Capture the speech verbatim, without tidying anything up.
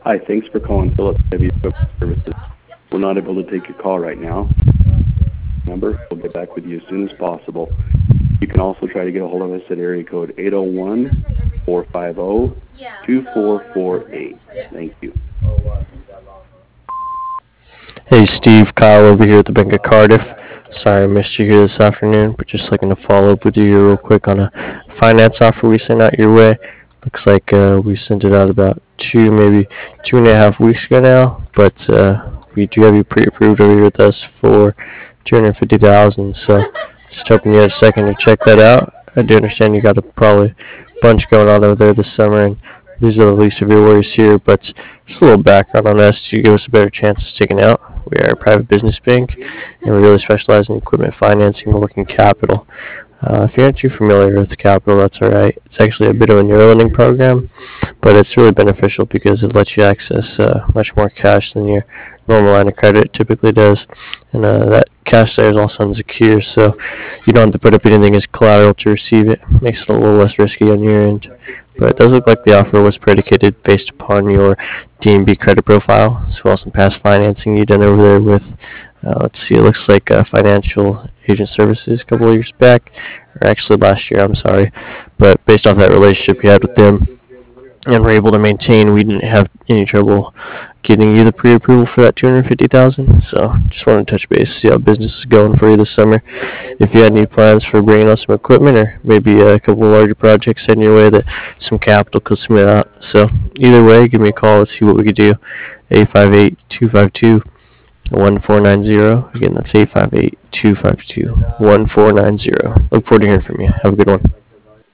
Hi, thanks for calling Phillips Heavy Equipment Services. We're not able to take your call right now. Number, we'll get back with you as soon as possible. You can also try to get a hold of us at area code eight oh one, four five zero, two four four eight. Thank you. Hey Steve, Kyle over here at the Bank of Cardiff. Sorry I missed you here this afternoon, but just looking to follow up with you here real quick on a finance offer we sent out your way. Looks like uh, we sent it out about two, maybe two and a half weeks ago now, but uh, we do have you pre-approved over here with us for two hundred fifty thousand dollars. So just hoping you had a second to check that out. I do understand you got a probably bunch going on over there this summer, and these are the least of your worries here, but just a little background on us to give us a better chance of sticking out. We are a private business bank, and we really specialize in equipment financing and working capital. Uh, if you're not too familiar with capital, that's all right. It's actually a bit of a neuro lending program, but it's really beneficial because it lets you access uh, much more cash than your normal line of credit typically does, and uh, that cash there is also unsecure, so you don't have to put up anything as collateral to receive it. Makes it a little less risky on your end. But it does look like the offer was predicated based upon your D N B credit profile, as well as some past financing you've done over there with, uh, let's see, it looks like uh, Financial Agent Services a couple of years back, or actually last year, I'm sorry. But based off that relationship you had with them and were able to maintain, we didn't have any trouble getting you the pre-approval for that two hundred fifty thousand dollars. So just wanted to touch base, see how business is going for you this summer. If you had any plans for bringing on some equipment or maybe a couple of larger projects heading your way that some capital could submit out. So either way, give me a call. Let's see what we could do. eight five eight, two five two, one four nine zero. Again, that's eight five eight, two five two, one four nine zero. Look forward to hearing from you. Have a good one.